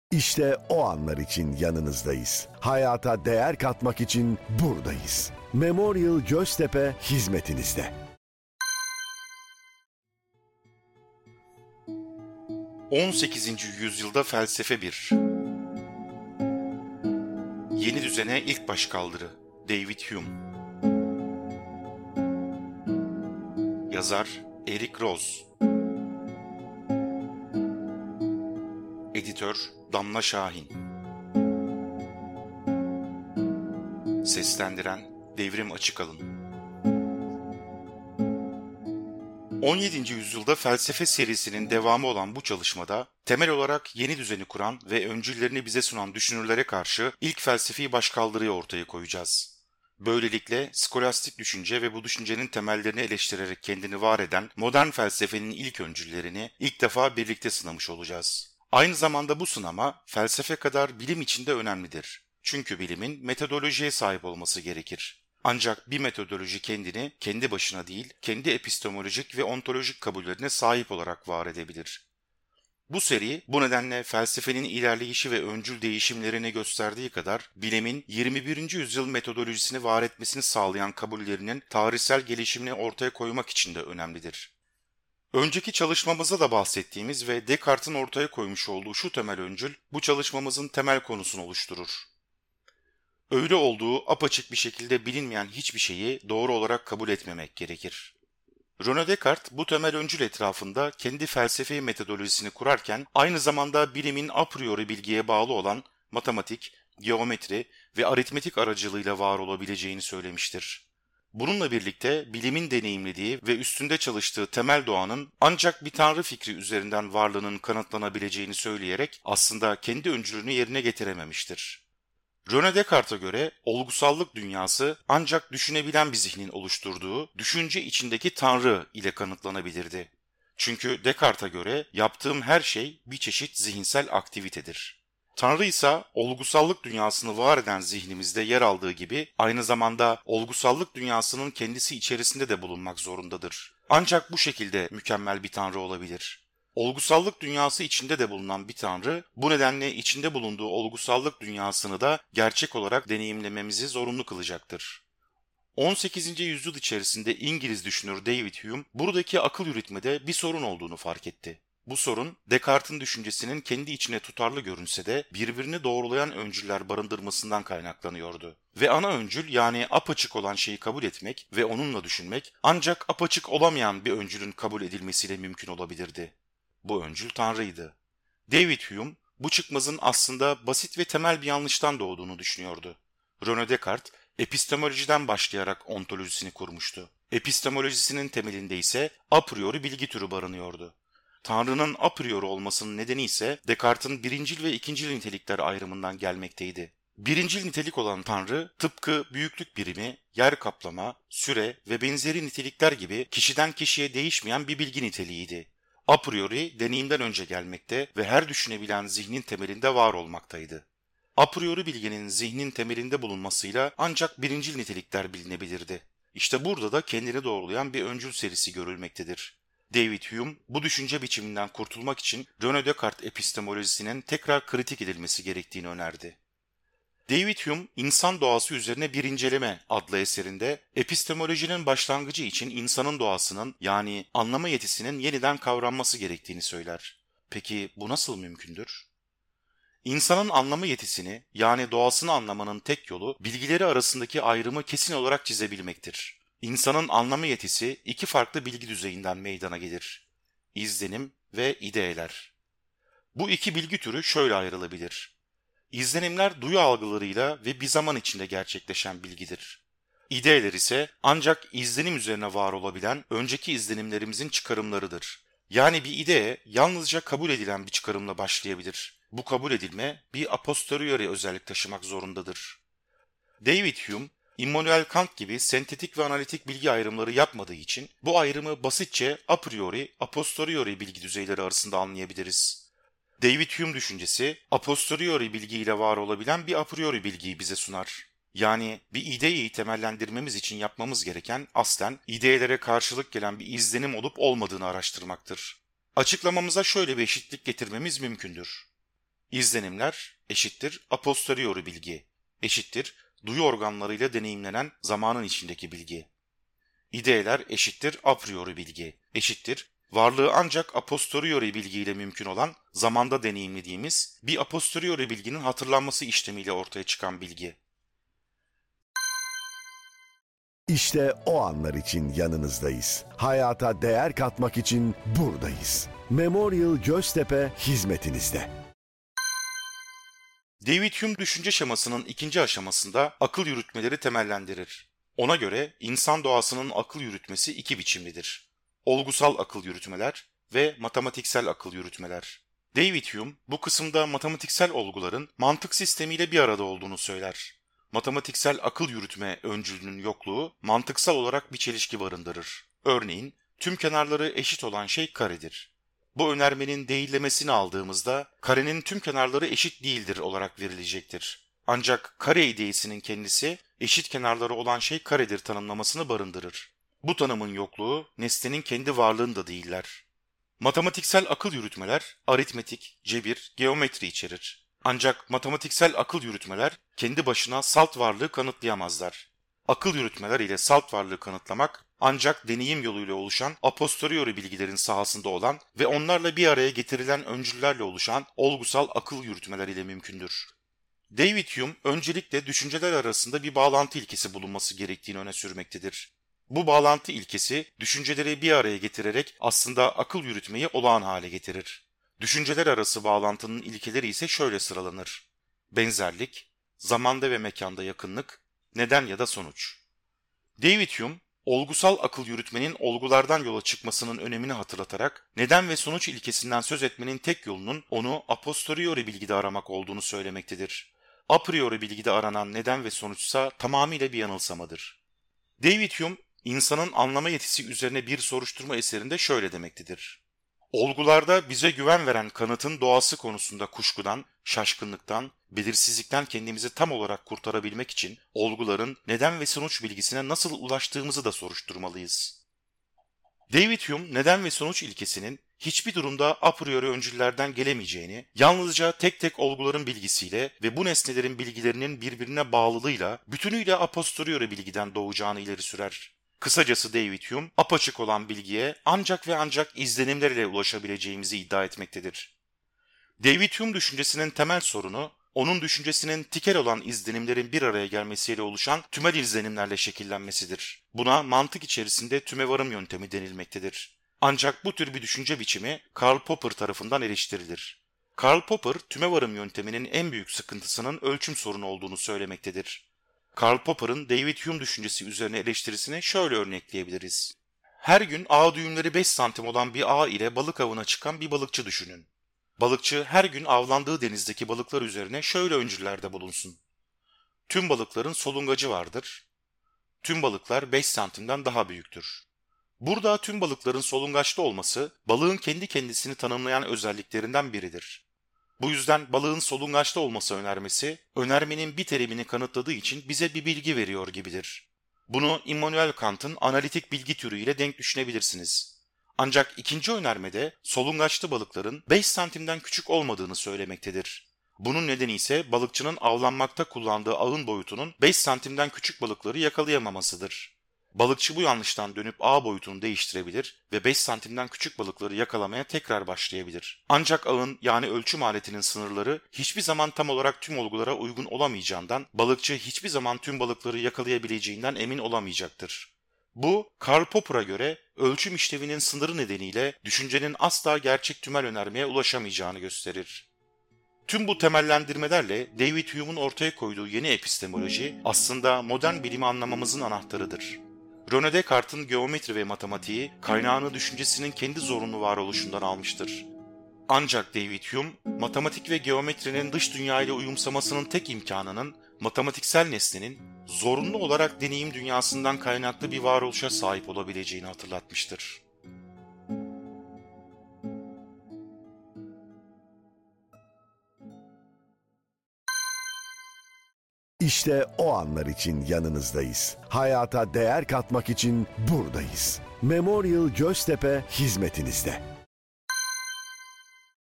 İşte o anlar için yanınızdayız. Hayata değer katmak için buradayız. Memorial Göztepe hizmetinizde. 18. yüzyılda felsefe 1. Yeni düzene ilk başkaldırı. David Hume. Yazar Eric Rose. Editör Damla Şahin. Seslendiren Devrim Açıkalın. 17. yüzyılda felsefe serisinin devamı olan bu çalışmada temel olarak yeni düzeni kuran ve öncüllerini bize sunan düşünürlere karşı ilk felsefi başkaldırıyı ortaya koyacağız. Böylelikle skolastik düşünce ve bu düşüncenin temellerini eleştirerek kendini var eden modern felsefenin ilk öncüllerini ilk defa birlikte sınamış olacağız. Aynı zamanda bu sınama felsefe kadar bilim için de önemlidir. Çünkü bilimin metodolojiye sahip olması gerekir. Ancak bir metodoloji kendini kendi başına değil, kendi epistemolojik ve ontolojik kabullerine sahip olarak var edebilir. Bu seri bu nedenle felsefenin ilerleyişi ve öncül değişimlerini gösterdiği kadar bilimin 21. yüzyıl metodolojisini var etmesini sağlayan kabullerinin tarihsel gelişimini ortaya koymak için de önemlidir. Önceki çalışmamızda da bahsettiğimiz ve Descartes'in ortaya koymuş olduğu şu temel öncül bu çalışmamızın temel konusunu oluşturur. Öyle olduğu apaçık bir şekilde bilinmeyen hiçbir şeyi doğru olarak kabul etmemek gerekir. René Descartes bu temel öncül etrafında kendi felsefi metodolojisini kurarken aynı zamanda bilimin a priori bilgiye bağlı olan matematik, geometri ve aritmetik aracılığıyla var olabileceğini söylemiştir. Bununla birlikte bilimin deneyimlediği ve üstünde çalıştığı temel doğanın ancak bir tanrı fikri üzerinden varlığının kanıtlanabileceğini söyleyerek aslında kendi öncülünü yerine getirememiştir. René Descartes'a göre olgusallık dünyası ancak düşünebilen bir zihnin oluşturduğu düşünce içindeki tanrı ile kanıtlanabilirdi. Çünkü Descartes'a göre yaptığım her şey bir çeşit zihinsel aktivitedir. Tanrı ise olgusallık dünyasını var eden zihnimizde yer aldığı gibi aynı zamanda olgusallık dünyasının kendisi içerisinde de bulunmak zorundadır. Ancak bu şekilde mükemmel bir tanrı olabilir. Olgusallık dünyası içinde de bulunan bir tanrı, bu nedenle içinde bulunduğu olgusallık dünyasını da gerçek olarak deneyimlememizi zorunlu kılacaktır. 18. yüzyıl içerisinde İngiliz düşünür David Hume, buradaki akıl yürütmede bir sorun olduğunu fark etti. Bu sorun, Descartes'in düşüncesinin kendi içine tutarlı görünse de birbirini doğrulayan öncüller barındırmasından kaynaklanıyordu. Ve ana öncül yani apaçık olan şeyi kabul etmek ve onunla düşünmek ancak apaçık olamayan bir öncülün kabul edilmesiyle mümkün olabilirdi. Bu öncül Tanrı'ydı. David Hume, bu çıkmazın aslında basit ve temel bir yanlıştan doğduğunu düşünüyordu. René Descartes, epistemolojiden başlayarak ontolojisini kurmuştu. Epistemolojisinin temelinde ise a priori bilgi türü barınıyordu. Tanrı'nın a priori olmasının nedeni ise Descartes'in birincil ve ikincil nitelikler ayrımından gelmekteydi. Birincil nitelik olan Tanrı, tıpkı büyüklük birimi, yer kaplama, süre ve benzeri nitelikler gibi kişiden kişiye değişmeyen bir bilgi niteliğiydi. A priori deneyimden önce gelmekte ve her düşünebilen zihnin temelinde var olmaktaydı. A priori bilginin zihnin temelinde bulunmasıyla ancak birincil nitelikler bilinebilirdi. İşte burada da kendini doğrulayan bir öncül serisi görülmektedir. David Hume bu düşünce biçiminden kurtulmak için René Descartes epistemolojisinin tekrar kritik edilmesi gerektiğini önerdi. David Hume, İnsan Doğası Üzerine Bir İnceleme adlı eserinde epistemolojinin başlangıcı için insanın doğasının yani anlama yetisinin yeniden kavranması gerektiğini söyler. Peki bu nasıl mümkündür? İnsanın anlama yetisini yani doğasını anlamanın tek yolu bilgileri arasındaki ayrımı kesin olarak çizebilmektir. İnsanın anlama yetisi iki farklı bilgi düzeyinden meydana gelir. İzlenim ve ideeler. Bu iki bilgi türü şöyle ayrılabilir. İzlenimler duyu algılarıyla ve bir zaman içinde gerçekleşen bilgidir. İdeeler ise ancak izlenim üzerine var olabilen önceki izlenimlerimizin çıkarımlarıdır. Yani bir idee yalnızca kabul edilen bir çıkarımla başlayabilir. Bu kabul edilme bir a posteriori özellik taşımak zorundadır. David Hume, Immanuel Kant gibi sentetik ve analitik bilgi ayrımları yapmadığı için bu ayrımı basitçe a priori, a posteriori bilgi düzeyleri arasında anlayabiliriz. David Hume düşüncesi, a posteriori bilgiyle var olabilen bir a priori bilgiyi bize sunar. Yani bir ideyi temellendirmemiz için yapmamız gereken aslen ideelere karşılık gelen bir izlenim olup olmadığını araştırmaktır. Açıklamamıza şöyle bir eşitlik getirmemiz mümkündür. İzlenimler eşittir a posteriori bilgi, eşittir duyu organlarıyla deneyimlenen zamanın içindeki bilgi. İdeeler eşittir a priori bilgi, eşittir varlığı ancak a posteriori bilgiyle mümkün olan zamanda deneyimlediğimiz bir a posteriori bilginin hatırlanması işlemiyle ortaya çıkan bilgi. İşte o anlar için yanınızdayız. Hayata değer katmak için buradayız. Memorial Göztepe hizmetinizde. David Hume düşünce şemasının ikinci aşamasında akıl yürütmeleri temellendirir. Ona göre insan doğasının akıl yürütmesi iki biçimlidir: olgusal akıl yürütmeler ve matematiksel akıl yürütmeler. David Hume bu kısımda matematiksel olguların mantık sistemiyle bir arada olduğunu söyler. Matematiksel akıl yürütme öncülünün yokluğu mantıksal olarak bir çelişki barındırır. Örneğin tüm kenarları eşit olan şey karedir. Bu önermenin değillemesini aldığımızda karenin tüm kenarları eşit değildir olarak verilecektir. Ancak kare ideyesinin kendisi eşit kenarları olan şey karedir tanımlamasını barındırır. Bu tanımın yokluğu nesnenin kendi varlığını da değiller. Matematiksel akıl yürütmeler aritmetik, cebir, geometri içerir. Ancak matematiksel akıl yürütmeler kendi başına salt varlığı kanıtlayamazlar. Akıl yürütmeler ile salt varlığı kanıtlamak ancak deneyim yoluyla oluşan a posteriori bilgilerin sahasında olan ve onlarla bir araya getirilen öncüllerle oluşan olgusal akıl yürütmeler ile mümkündür. David Hume öncelikle düşünceler arasında bir bağlantı ilkesi bulunması gerektiğini öne sürmektedir. Bu bağlantı ilkesi düşünceleri bir araya getirerek aslında akıl yürütmeyi olağan hale getirir. Düşünceler arası bağlantının ilkeleri ise şöyle sıralanır: benzerlik, zamanda ve mekanda yakınlık, neden ya da sonuç. David Hume, olgusal akıl yürütmenin olgulardan yola çıkmasının önemini hatırlatarak neden ve sonuç ilkesinden söz etmenin tek yolunun onu a posteriori bilgide aramak olduğunu söylemektedir. A priori bilgide aranan neden ve sonuçsa tamamıyla bir yanılsamadır. David Hume, insanın anlama yetisi üzerine bir soruşturma eserinde şöyle demektedir: olgularda bize güven veren kanıtın doğası konusunda kuşkudan, şaşkınlıktan, belirsizlikten kendimizi tam olarak kurtarabilmek için olguların neden ve sonuç bilgisine nasıl ulaştığımızı da soruşturmalıyız. David Hume, neden ve sonuç ilkesinin hiçbir durumda a priori öncüllerden gelemeyeceğini, yalnızca tek tek olguların bilgisiyle ve bu nesnelerin bilgilerinin birbirine bağlılığıyla bütünüyle a posteriori bilgiden doğacağını ileri sürer. Kısacası David Hume, apaçık olan bilgiye ancak ve ancak izlenimler ile ulaşabileceğimizi iddia etmektedir. David Hume düşüncesinin temel sorunu, onun düşüncesinin tikel olan izlenimlerin bir araya gelmesiyle oluşan tümel izlenimlerle şekillenmesidir. Buna mantık içerisinde tümevarım yöntemi denilmektedir. Ancak bu tür bir düşünce biçimi Karl Popper tarafından eleştirilir. Karl Popper, tümevarım yönteminin en büyük sıkıntısının ölçüm sorunu olduğunu söylemektedir. Karl Popper'ın David Hume düşüncesi üzerine eleştirisini şöyle örnekleyebiliriz. Her gün ağ düğümleri 5 santim olan bir ağ ile balık avına çıkan bir balıkçı düşünün. Balıkçı her gün avlandığı denizdeki balıklar üzerine şöyle öncüllerde bulunsun: tüm balıkların solungacı vardır. Tüm balıklar 5 santimden daha büyüktür. Burada tüm balıkların solungaçta olması balığın kendi kendisini tanımlayan özelliklerinden biridir. Bu yüzden balığın solungaçta olması önermesi, önermenin bir terimini kanıtladığı için bize bir bilgi veriyor gibidir. Bunu Immanuel Kant'ın analitik bilgi türüyle denk düşünebilirsiniz. Ancak ikinci önermede solungaçlı balıkların 5 santimden küçük olmadığını söylemektedir. Bunun nedeni ise balıkçının avlanmakta kullandığı ağın boyutunun 5 santimden küçük balıkları yakalayamamasıdır. Balıkçı bu yanlıştan dönüp ağ boyutunu değiştirebilir ve 5 santimden küçük balıkları yakalamaya tekrar başlayabilir. Ancak ağın yani ölçüm aletinin sınırları hiçbir zaman tam olarak tüm olgulara uygun olamayacağından balıkçı hiçbir zaman tüm balıkları yakalayabileceğinden emin olamayacaktır. Bu, Karl Popper'a göre ölçüm işlevinin sınırı nedeniyle düşüncenin asla gerçek tümel önermeye ulaşamayacağını gösterir. Tüm bu temellendirmelerle David Hume'un ortaya koyduğu yeni epistemoloji aslında modern bilimi anlamamızın anahtarıdır. René Descartes'in geometri ve matematiği kaynağını düşüncesinin kendi zorunlu varoluşundan almıştır. Ancak David Hume, matematik ve geometrinin dış dünya ile uyumsamasının tek imkanının matematiksel nesnenin zorunlu olarak deneyim dünyasından kaynaklı bir varoluşa sahip olabileceğini hatırlatmıştır. İşte o anlar için yanınızdayız. Hayata değer katmak için buradayız. Memorial Göztepe hizmetinizde.